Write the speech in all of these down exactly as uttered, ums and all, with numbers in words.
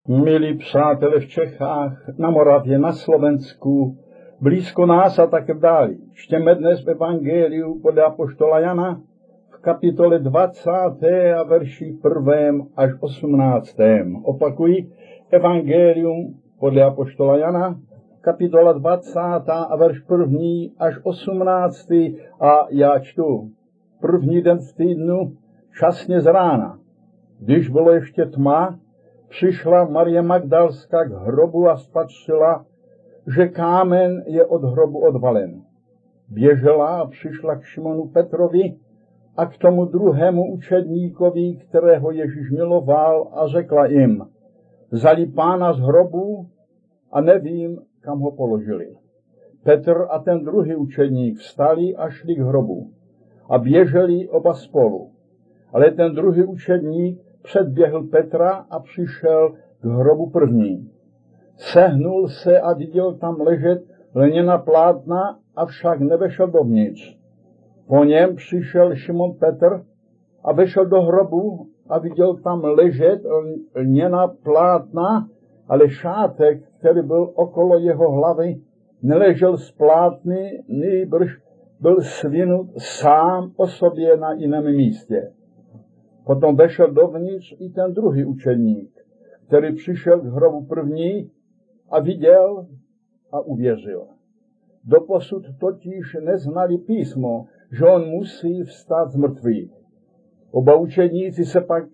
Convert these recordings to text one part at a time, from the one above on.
Milí přátelé v Čechách, na Moravě, na Slovensku, blízko nás a tak dále. Čteme dnes v Evangeliu podle apoštola Jana v kapitole dvacáté a verši prvém až osmnáctém. Opakuji, Evangelium podle apoštola Jana, kapitola dvacátá a verš první až osmnáctý a já čtu. První den v týdnu, časně z rána, když bylo ještě tma, přišla Marie Magdalská k hrobu a spatřila, že kámen je od hrobu odvalen. Běžela a přišla k Šimonu Petrovi a k tomu druhému učedníkovi, kterého Ježíš miloval, a řekla jim: vzali Pána z hrobu a nevím, kam ho položili. Petr a ten druhý učedník vstali a šli k hrobu a běželi oba spolu. Ale ten druhý učedník předběhl Petra a přišel k hrobu první. Sehnul se a viděl tam ležet lněná plátna, avšak nevešel dovnitř. Po něm přišel Šimon Petr a vešel do hrobu a viděl tam ležet lněná plátna, ale šátek, který byl okolo jeho hlavy, neležel z plátny, nýbrž byl svinut sám o sobě na jiném místě. Potom vešel dovnitř i ten druhý učedník, který přišel k hrobu první a viděl a uvěřil. Doposud totiž neznali písmo, že on musí vstát z mrtvých. Oba učedníci se pak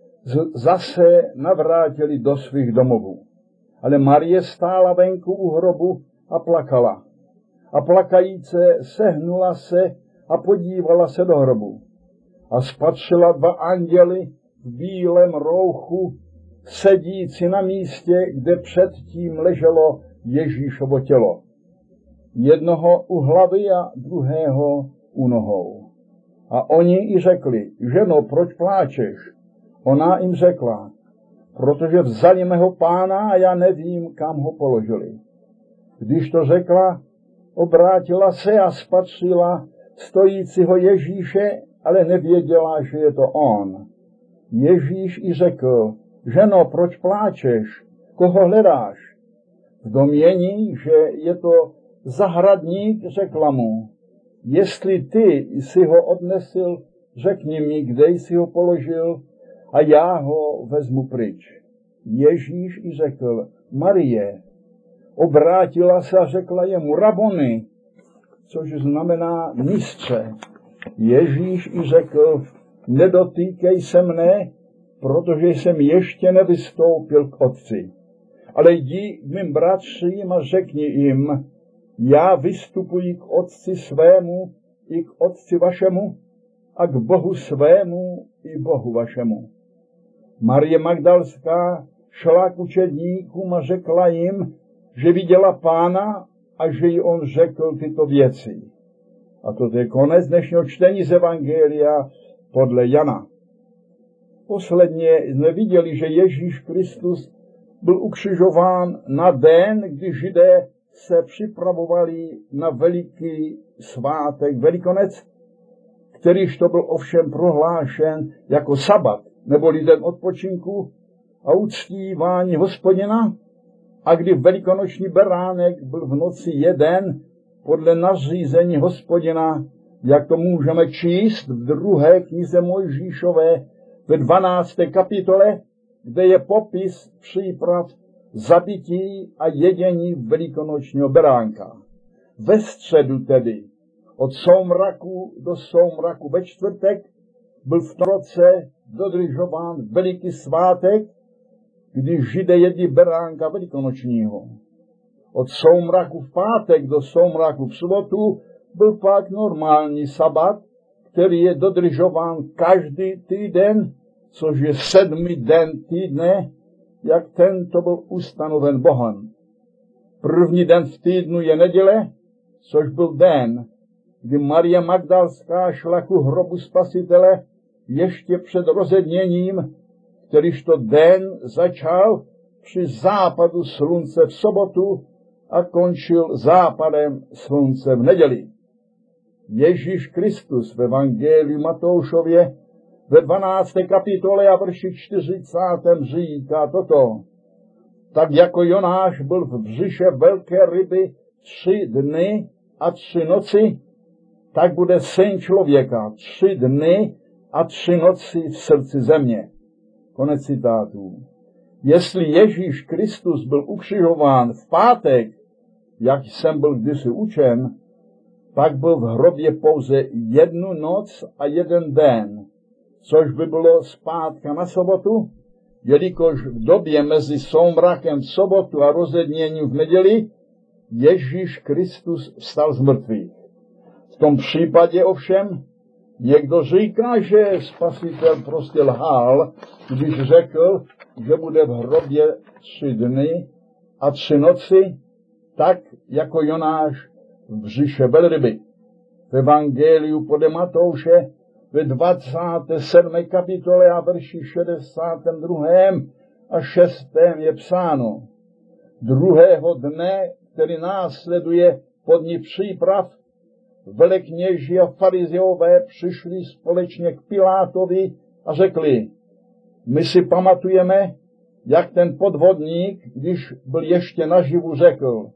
zase navrátili do svých domovů. Ale Marie stála venku u hrobu a plakala. A plakajíce sehnula se a podívala se do hrobu. A spatřila dva anděly v bílém rouchu, sedící na místě, kde předtím leželo Ježíšovo tělo. Jednoho u hlavy a druhého u nohou. A oni i řekli: ženo, proč pláčeš? Ona jim řekla: protože vzali mého Pána a já nevím, kam ho položili. Když to řekla, obrátila se a spatřila stojícího Ježíše, ale nevěděla, že je to on. Ježíš i řekl: ženo, proč pláčeš? Koho hledáš? V domnění, že je to zahradník, řekla mu: jestli ty jsi ho odnesl, řekni mi, kde jsi ho položil a já ho vezmu pryč. Ježíš i řekl: Marie. Obrátila se a řekla jemu: raboni, což znamená mistře. Ježíš i řekl: nedotýkej se mne, protože jsem ještě nevystoupil k Otci. Ale jdi k mým bratřím a řekni jim: já vystupuji k Otci svému i k Otci vašemu a k Bohu svému i Bohu vašemu. Marie Magdalská šla k učedníkům a řekla jim, že viděla Pána a že jí on řekl tyto věci. A to je konec dnešního čtení z Evangelia podle Jana. Posledně jsme viděli, že Ježíš Kristus byl ukřižován na den, kdy Židé se připravovali na veliký svátek Velikonec, kterýž to byl ovšem prohlášen jako sabat, neboli den odpočinku a uctívání Hospodina, a kdy velikonoční beránek byl v noci jeden podle nařízení Hospodina, jak to můžeme číst v druhé knize Mojžíšové ve dvanácté kapitole, kde je popis příprav zabití a jedění velikonočního beránka. Ve středu tedy, od soumraku do soumraku ve čtvrtek, byl v tom roce dodržován veliký svátek, kdy Židé jedli beránka velikonočního. Od soumraku v pátek do soumraku v sobotu byl pak normální sabat, který je dodržován každý týden, což je sedmý den týdne, jak tento byl ustanoven Bohem. První den v týdnu je neděle, což byl den, kdy Marie Magdalská šla ku hrobu Spasitele ještě před rozedněním, kterýž to den začal při západu slunce v sobotu a končil západem slunce v neděli. Ježíš Kristus v Evangeliu Matoušově ve dvanácté kapitole a verši čtyřicátém říká toto: tak jako Jonáš byl v břiše velké ryby tři dny a tři noci, tak bude Syn člověka tři dny a tři noci v srdci země. Konec citátů. Jestli Ježíš Kristus byl ukřižován v pátek, jak jsem byl kdysi učen, pak byl v hrobě pouze jednu noc a jeden den, což by bylo zpátka na sobotu, jelikož v době mezi soumrakem v sobotu a rozedněním v neděli Ježíš Kristus vstal z mrtvých. V tom případě ovšem někdo říká, že Spasitel prostě lhal, když řekl, že bude v hrobě tři dny a tři noci, tak jako Jonáš v břiše velryby. V Evangeliu podle Matouše ve dvacáté sedmé kapitole a verši šedesátém druhém a šestém je psáno: Druhého dne, který následuje po dni příprav, velekněži a farizeové přišli společně k Pilátovi a řekli: My si pamatujeme, jak ten podvodník, když byl ještě naživu, řekl: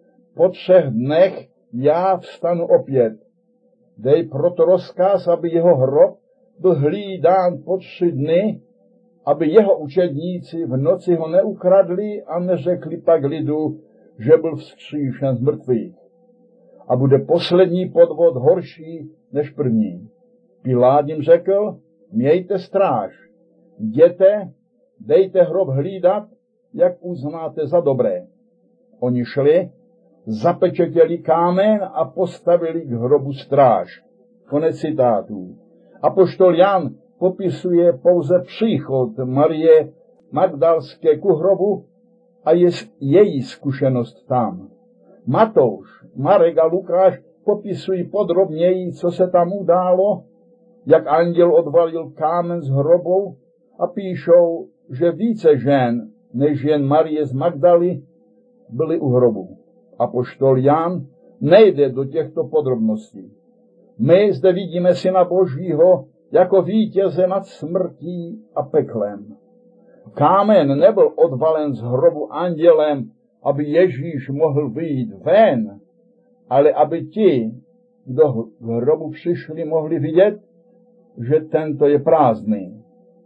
Po třech dnech já vstanu opět. Dej proto rozkaz, aby jeho hrob byl hlídán po tři dny, aby jeho učedníci v noci ho neukradli a neřekli pak lidu, že byl vzkříšen z mrtvých. A bude poslední podvod horší než první. Pilát jim řekl: Mějte stráž, jděte, dejte hrob hlídat, jak uznáte za dobré. Oni šli, zapečetěli kámen a postavili k hrobu stráž. Konec citátů. Apoštol Jan popisuje pouze příchod Marie Magdalské ku hrobu a je její zkušenost tam. Matouš, Marek a Lukáš popisují podrobněji, co se tam událo, jak anděl odvalil kámen z hrobu, a píšou, že více žen, než jen Marie z Magdaly, byly u hrobu. Apoštol Jan nejde do těchto podrobností. My zde vidíme Syna Božího jako vítěze nad smrtí a peklem. Kámen nebyl odvalen z hrobu andělem, aby Ježíš mohl vyjít ven, ale aby ti, kdo v hrobu přišli, mohli vidět, že tento je prázdný.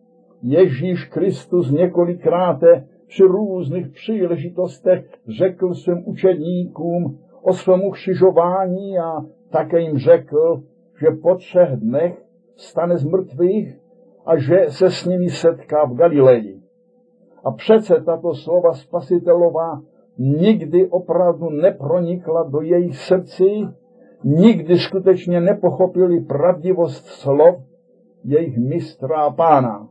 Ježíš Kristus několikrát při různých příležitostech řekl svým učedníkům o svém ukřižování a také jim řekl, že po třech dnech vstane z mrtvých a že se s nimi setká v Galileji. A přece tato slova Spasitelová nikdy opravdu nepronikla do jejich srdcí, nikdy skutečně nepochopili pravdivost slov jejich mistra a pána.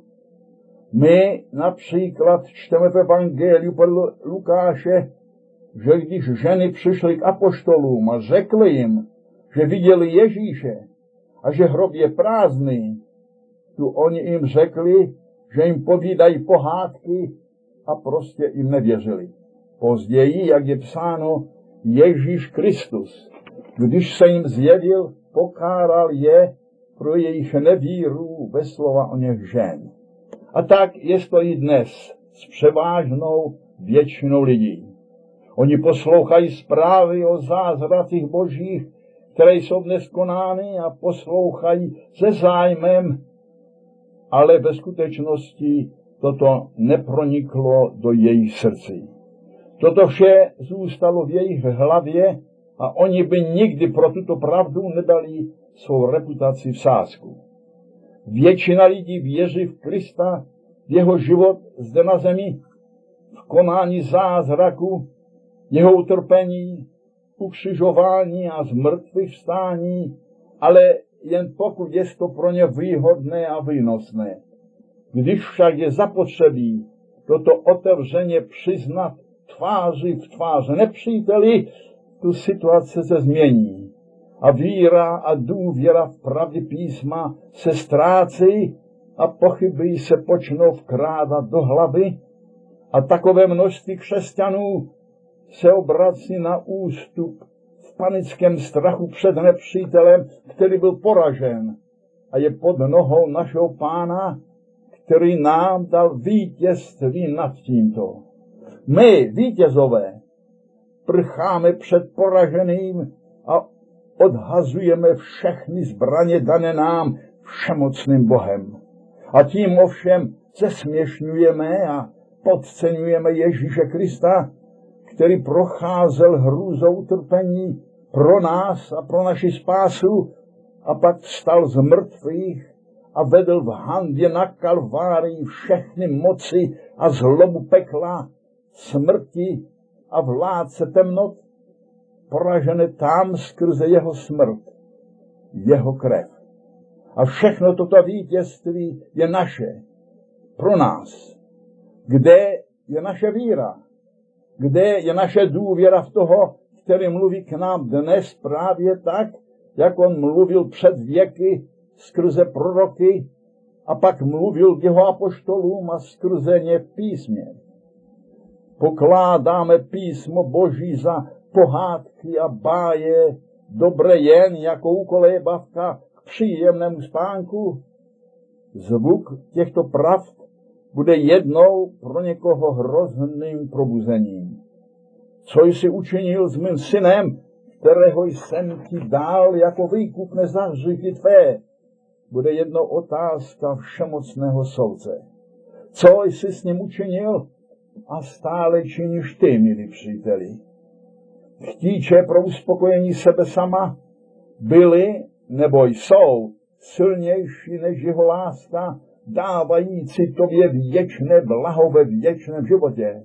My například čteme v Evangeliu podle Lukáše, že když ženy přišly k apoštolům a řekly jim, že viděli Ježíše a že hrob je prázdný, tu oni jim řekli, že jim povídají pohádky a prostě jim nevěřili. Později, jak je psáno, Ježíš Kristus, když se jim zjevil, pokáral je pro jejich nevíru ve slova o něch žen. A tak je to i dnes s převážnou většinou lidí. Oni poslouchají zprávy o zázracích božích, které jsou dnes konány, a poslouchají se zájmem, ale ve skutečnosti toto neproniklo do jejich srdcí. Toto vše zůstalo v jejich hlavě a oni by nikdy pro tuto pravdu nedali svou reputaci v sázku. Většina lidí věří v Krista, v jeho život zde na zemi, v konání zázraku, jeho utrpení, ukřižování a zmrtvých vstání, ale jen pokud je to pro ně výhodné a výnosné. Když však je zapotřebí toto otevřeně přiznat tváři v tvář nepříteli, tu situace se změní. A víra a důvěra v pravdě písma se ztrácí a pochyby se počnou vkrádat do hlavy a takové množství křesťanů se obrací na ústup v panickém strachu před nepřítelem, který byl poražen a je pod nohou našeho Pána, který nám dal vítězství nad tímto. My, vítězové, prcháme před poraženým a odhazujeme všechny zbraně dané nám všemocným Bohem. A tím ovšem zesměšňujeme a podceňujeme Ježíše Krista, který procházel hrůzou utrpení pro nás a pro naši spásu a pak vstal z mrtvých a vedl v handě na Kalvárii všechny moci a zlobu pekla, smrti a vládce temnot, poražené tam skrze jeho smrt, jeho krev. A všechno toto vítězství je naše, pro nás. Kde je naše víra? Kde je naše důvěra v toho, který mluví k nám dnes právě tak, jak on mluvil před věky skrze proroky a pak mluvil k jeho apoštolům a skrze ně v písmě. Pokládáme písmo Boží za pohádky a báje, dobré jen jako ukolébavka k příjemnému spánku. Zvuk těchto pravd bude jednou pro někoho hrozným probuzením. Co jsi učinil s mým synem, kterého jsem ti dal jako výkupné za hříchy tvé, bude jednou otázka všemocného soudce. Co jsi s ním učinil a stále činíš ty, milí příteli. Chtíče pro uspokojení sebe sama byly nebo jsou silnější než jeho láska, dávající tobě věčné blaho ve věčném životě.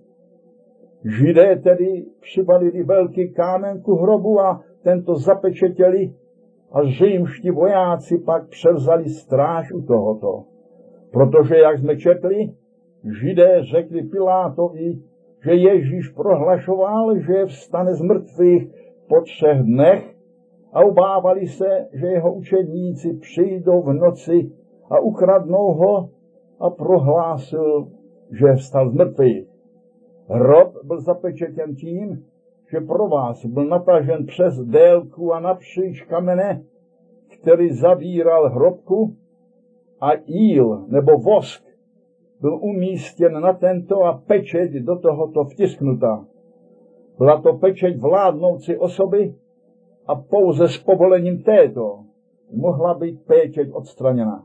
Židé tedy přibalili velký kámen ku hrobu a tento zapečetěli a římští vojáci pak převzali stráž u tohoto. Protože, jak jsme četli, Židé řekli Pilátovi, že Ježíš prohlašoval, že vstane z mrtvých po třech dnech a obávali se, že jeho učedníci přijdou v noci a ukradnou ho a prohlásil, že vstal z mrtvých. Hrob byl zapečetěn tím, že pro vás byl natažen přes délku a napříč kamene, který zavíral hrobku, a jíl nebo vosk byl umístěn na tento a pečeť do tohoto vtisknuta. Byla to pečeť vládnoucí osoby a pouze s povolením této mohla být pečeť odstraněna.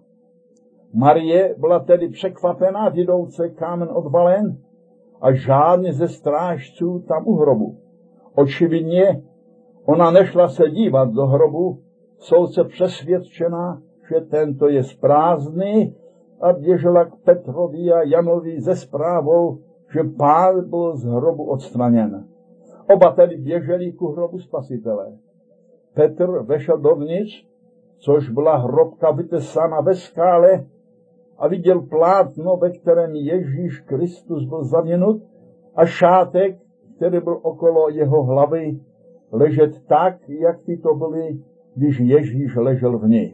Marie byla tedy překvapená, vidouce kámen odvalen a žádný ze strážců tam u hrobu. Očividně ona nešla se dívat do hrobu, soudce přesvědčená, že tento je prázdný, a běžela k Petrovi a Janovi se zprávou, že pán byl z hrobu odstraněn. Oba tedy běželi ku hrobu Spasitele. Petr vešel dovnitř, což byla hrobka vytesána ve skále, a viděl plátno, ve kterém Ježíš Kristus byl zavěnut, a šátek, který byl okolo jeho hlavy, ležet tak, jak tyto byly, když Ježíš ležel v nich.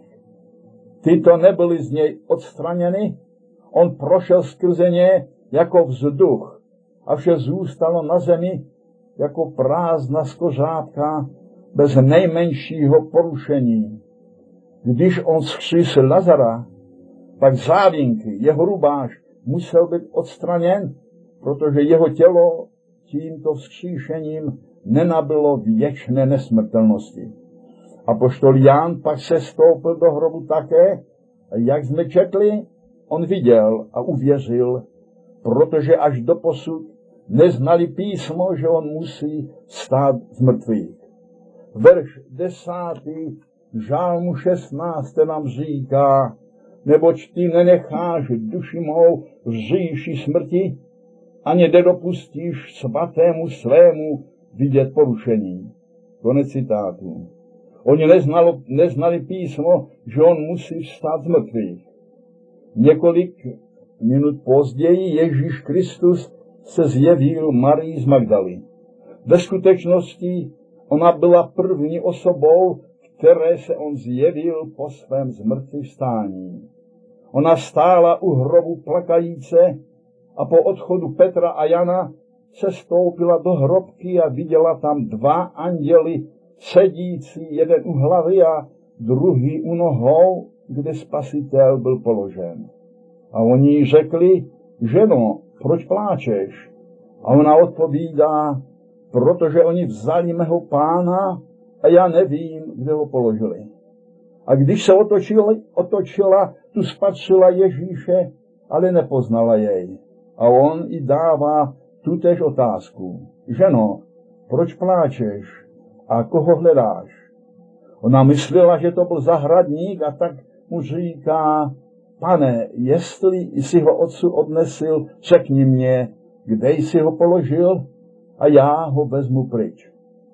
Tyto nebyly z něj odstraněny, on prošel skrze ně jako vzduch a vše zůstalo na zemi jako prázdná skořápka bez nejmenšího porušení. Když on vzkřísil Lazara, pak závěnky, jeho rubáš musel být odstraněn, protože jeho tělo tímto vzkříšením nenabylo věčné nesmrtelnosti. Apoštol Jan pak se stoupil do hrobu také, a jak jsme četli, on viděl a uvěřil, protože až doposud neznali písmo, že on musí stát z mrtvých. Verš desátý žálmu šestnáct nám říká, neboť ty nenecháš duši mou v říši smrti, ani nedopustíš svatému svému vidět porušení. Konec citátu. Oni neznalo, neznali písmo, že on musí vstát z mrtvých. Několik minut později Ježíš Kristus se zjevil Marii z Magdaly. Ve skutečnosti ona byla první osobou, které se on zjevil po svém zmrtvýchvstání. Ona stála u hrobu plakajíce a po odchodu Petra a Jana se stoupila do hrobky a viděla tam dva anděly, sedící, jeden u hlavy a druhý u nohou, kde Spasitel byl položen. A oni jí řekli, ženo, proč pláčeš? A ona odpovídá, protože oni vzali mého pána a já nevím, kde ho položili. A když se otočila, otočila, tu spatřila Ježíše, ale nepoznala jej. A on jí dává tutéž otázku. Ženo, proč pláčeš a koho hledáš? Ona myslela, že to byl zahradník a tak mu říká, pane, jestli jsi ho odsud odnesil, řekni mě, kde jsi ho položil a já ho vezmu pryč.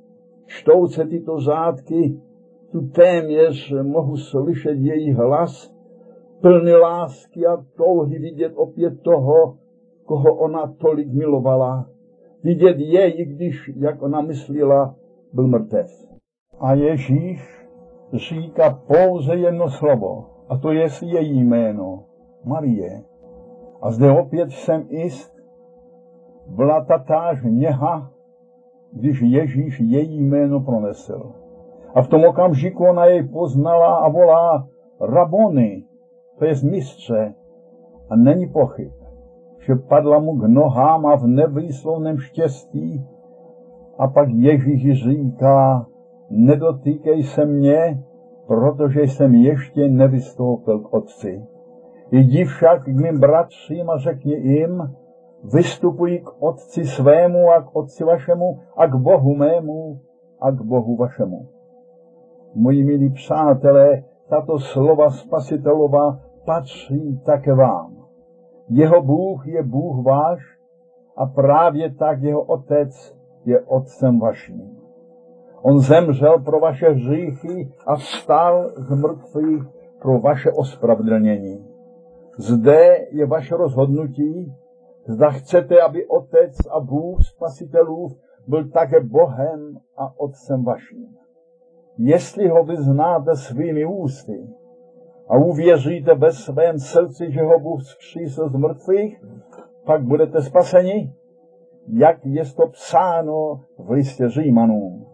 Čtouce tyto řádky, tu téměř mohu slyšet její hlas, plný lásky a touhy vidět opět toho, koho ona tolik milovala. Vidět jej, když, jak ona myslela, byl mrtev. A Ježíš říká pouze jedno slovo, a to je její jméno, Marie. A zde opět jsem jist, byla tatáž něha, když Ježíš její jméno pronesl. A v tom okamžiku ona jej poznala a volá Rabony, to je mistře. A není pochyb, že padla mu k nohám a v nevýslovném štěstí. A pak Ježíš říká, nedotýkej se mě, protože jsem ještě nevystoupil k Otci. Jdi však k mým bratřím a řekni jim, vystupuji k Otci svému a k Otci vašemu a k Bohu mému a k Bohu vašemu. Moji milí přátelé, tato slova Spasitelova patří také vám. Jeho Bůh je Bůh váš a právě tak jeho Otec je Otcem vaším. On zemřel pro vaše hříchy a vstal z mrtvých pro vaše ospravedlnění. Zde je vaše rozhodnutí, zda chcete, aby Otec a Bůh Spasitelův byl také Bohem a Otcem vaším. Jestli ho vyznáte svými ústy a uvěříte ve svém srdci, že ho Bůh vzkřísil z mrtvých, pak budete spaseni, jak je to psáno v listě Římanům.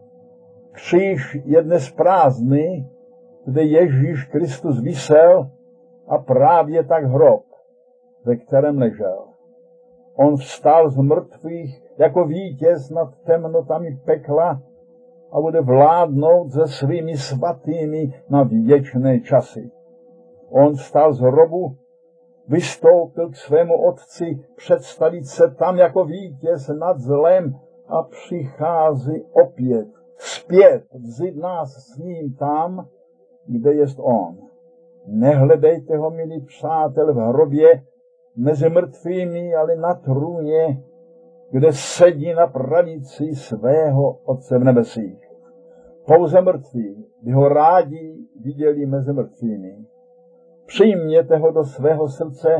Kříž je dnes prázdný, kde Ježíš Kristus visel a právě tak hrob, ve kterém ležel. On vstal z mrtvých jako vítěz nad temnotami pekla a bude vládnout se svými svatými na věčné časy. On vstal z hrobu, vystoupil k svému Otci, představit se tam jako vítěz nad zlem a přichází opět, zpět, vzít nás s ním tam, kde jest on. Nehledejte ho, milí přátel, v hrobě mezi mrtvými, ale na trůně, kde sedí na pravici svého Otce v nebesích. Pouze mrtví by ho rádi viděli mezi mrtvými. Přijměte ho do svého srdce,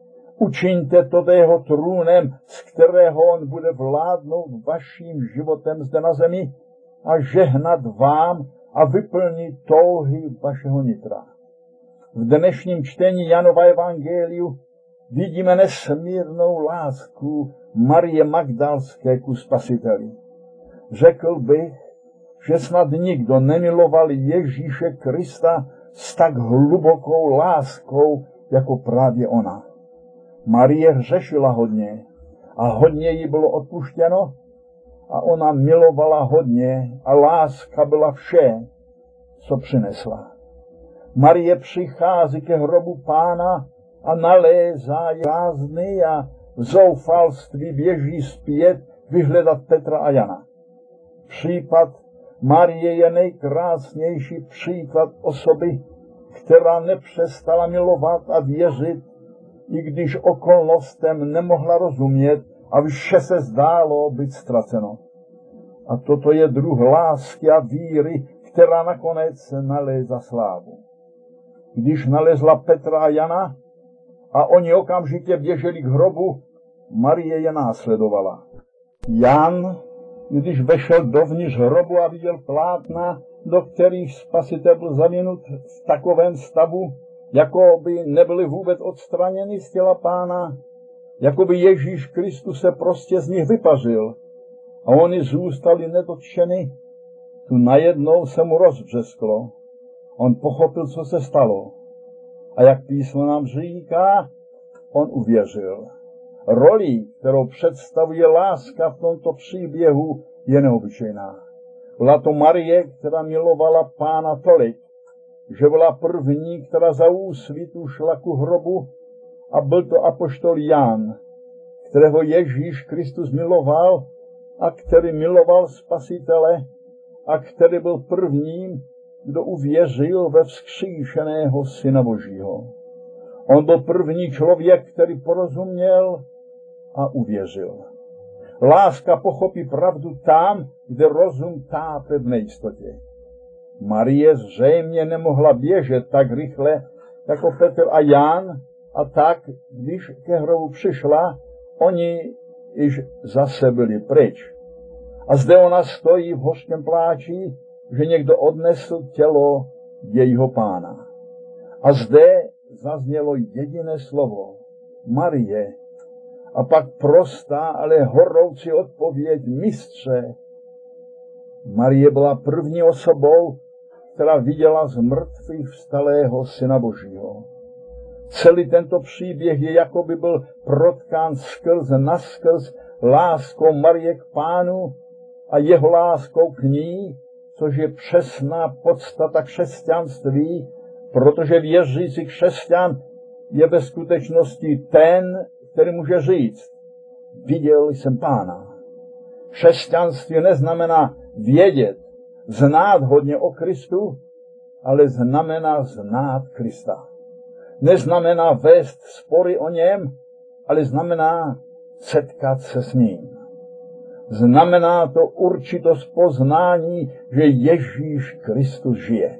učiňte to jeho trůnem, z kterého on bude vládnout vaším životem zde na zemi a žehnat vám a vyplnit touhy vašeho nitra. V dnešním čtení Janova evangeliu vidíme nesmírnou lásku Marie Magdalské ku Spasiteli. Řekl bych, že snad nikdo nemiloval Ježíše Krista s tak hlubokou láskou, jako právě ona. Marie hřešila hodně a hodně jí bylo odpuštěno a ona milovala hodně a láska byla vše, co přinesla. Marie přichází ke hrobu Pána a nalézá prázdný a v zoufalství běží zpět vyhledat Petra a Jana. Případ Marie je nejkrásnější příklad osoby, která nepřestala milovat a věřit, i když okolnostem nemohla rozumět a vše se zdálo být ztraceno. A toto je druh lásky a víry, která nakonec nalézá slávu. Když nalezla Petra a Jana a oni okamžitě běželi k hrobu, Marie je následovala. Jan, když vešel dovnitř hrobu a viděl plátna, do kterých Spasitel byl zavinut v takovém stavu, jako by nebyly vůbec odstraněny z těla Pána, jako by Ježíš Kristus se prostě z nich vypařil a oni zůstali nedotčeny, tu najednou se mu rozbřesklo. On pochopil, co se stalo. A jak písmo nám říká, on uvěřil. Roli, kterou představuje láska v tomto příběhu, je neobyčejná. Byla to Marie, která milovala Pána tolik, že byla první, která za úsvitu šla ku hrobu, a byl to apoštol Jan, kterého Ježíš Kristus miloval a který miloval Spasitele a který byl prvním, kdo uvěřil ve vzkříšeného Syna Božího. On byl první člověk, který porozuměl a uvěřil. Láska pochopí pravdu tam, kde rozum tápe v nejistotě. Marie zřejmě nemohla běžet tak rychle jako Petr a Jan, a tak, když ke hrobu přišla, oni již zase byli pryč. A zde ona stojí v hořkém pláči, že někdo odnesl tělo jejího Pána. A zde zaznělo jediné slovo, Marie. A pak prostá, ale horoucí odpověď, mistře. Marie byla první osobou, která viděla z mrtvých vstalého Syna Božího. Celý tento příběh je, jako by byl protkán skrz naskrz láskou Marie k Pánu a jeho láskou k ní, což je přesná podstata křesťanství, protože věřící křesťan je ve skutečnosti ten, který může říct, viděl jsem Pána. Křesťanství neznamená vědět, znát hodně o Kristu, ale znamená znát Krista. Neznamená vést spory o něm, ale znamená setkat se s ním. Znamená to určitost poznání, že Ježíš Kristus žije.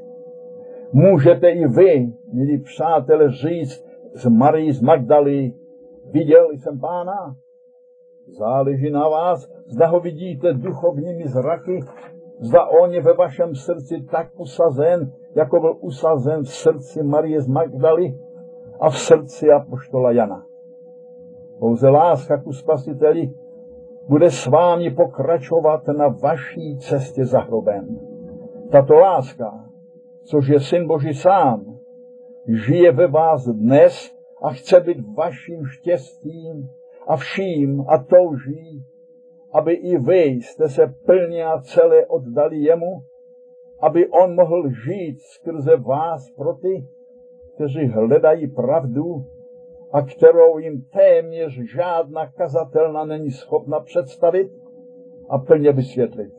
Můžete i vy, milí přátelé, říct z Marii z Magdaly, viděl jsem Pána? Záleží na vás, zda ho vidíte duchovními zraky, zda on je ve vašem srdci tak usazen, jako byl usazen v srdci Marie z Magdaly a v srdci apoštola Jana. Pouze láska ku Spasiteli bude s vámi pokračovat na vaší cestě za hrobem. Tato láska, což je Syn Boží sám, žije ve vás dnes a chce být vaším štěstím a vším a touží, aby i vy jste se plně a celé oddali jemu, aby on mohl žít skrze vás pro ty, kteří hledají pravdu a kterou jim téměř žádná kazatelna není schopna představit a plně vysvětlit.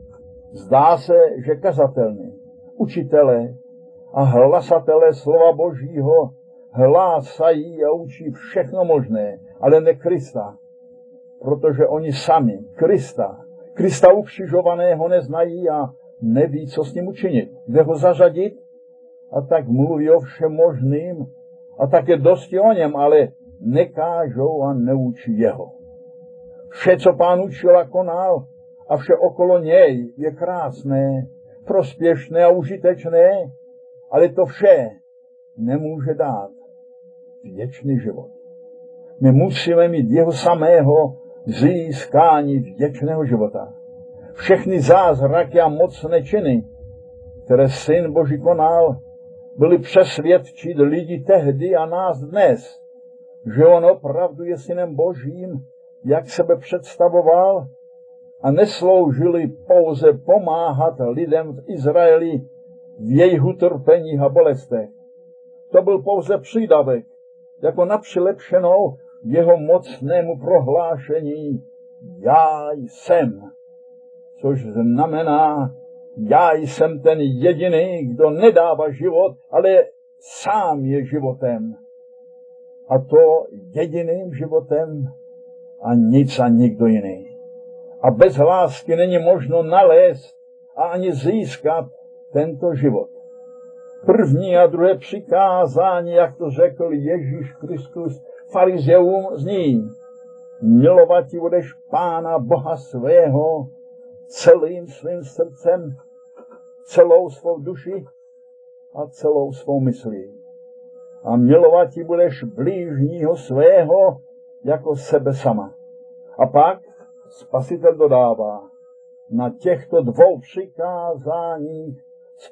Zdá se, že kazatelny, učitelé a hlasatelé slova Božího hlásají a učí všechno možné, ale ne Krista, protože oni sami Krista, Krista ukřižovaného neznají a neví, co s ním učinit, kde ho zařadit, a tak mluví o všem možným a také dosti o něm, ale nekážou a neučí jeho. Vše, co Pán učil a konal, a vše okolo něj je krásné, prospěšné a užitečné, ale to vše nemůže dát věčný život. My musíme mít jeho samého získání věčného života. Všechny zázraky a mocné činy, které Syn Boží konal, byly přesvědčit lidi tehdy a nás dnes, že on opravdu je Synem Božím, jak sebe představoval, a nesloužili pouze pomáhat lidem v Izraeli v jejich utrpeních a bolestech. To byl pouze přídavek, jako na přilepšenou jeho mocnému prohlášení já jsem, což znamená, já jsem ten jediný, kdo nedává život, ale sám je životem. A to jediným životem a nic a nikdo jiný. A bez lásky není možno nalézt a ani získat tento život. První a druhé přikázání, jak to řekl Ježíš Kristus farizeům, zní: milovat budeš Pána Boha svého celým svým srdcem, celou svou duši a celou svou myslí. A milovat budeš blížního svého jako sebe sama. A pak Spasitel dodává, na těchto dvou přikázáních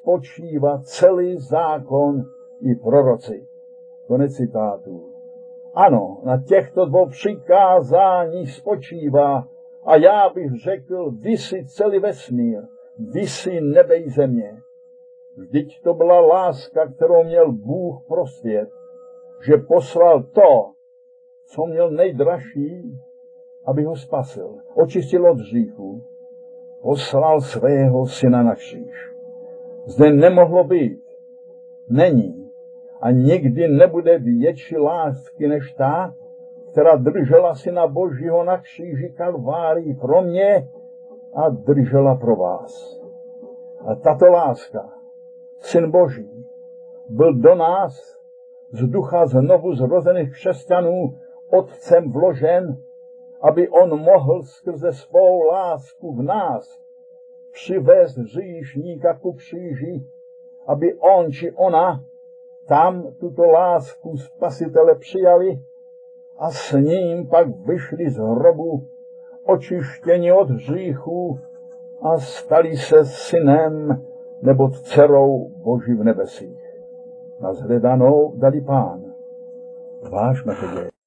spočívá celý zákon i proroci. Konec citátu. Ano, na těchto dvou přikázání spočívá a já bych řekl, visí celý vesmír, visí nebe i země. Vždyť to byla láska, kterou měl Bůh pro svět, že poslal to, co měl nejdražší, aby ho spasil, očistil od hříchu, poslal svého syna na kříž. Zde nemohlo být, není a nikdy nebude větší lásky než ta, která držela syna Božího na kříži Kalvárii pro mě a držela pro vás. A tato láska, Syn Boží, byl do nás z ducha znovu zrozených křesťanů Otcem vložen, aby on mohl skrze svou lásku v nás přivést hříšníka ku kříži, aby on či ona tam tuto lásku Spasitele přijali a s ním pak vyšli z hrobu, očištěni od hříchů a stali se synem nebo dcerou Boží v nebesích. Na shledanou dali Pán. Vážme to děje.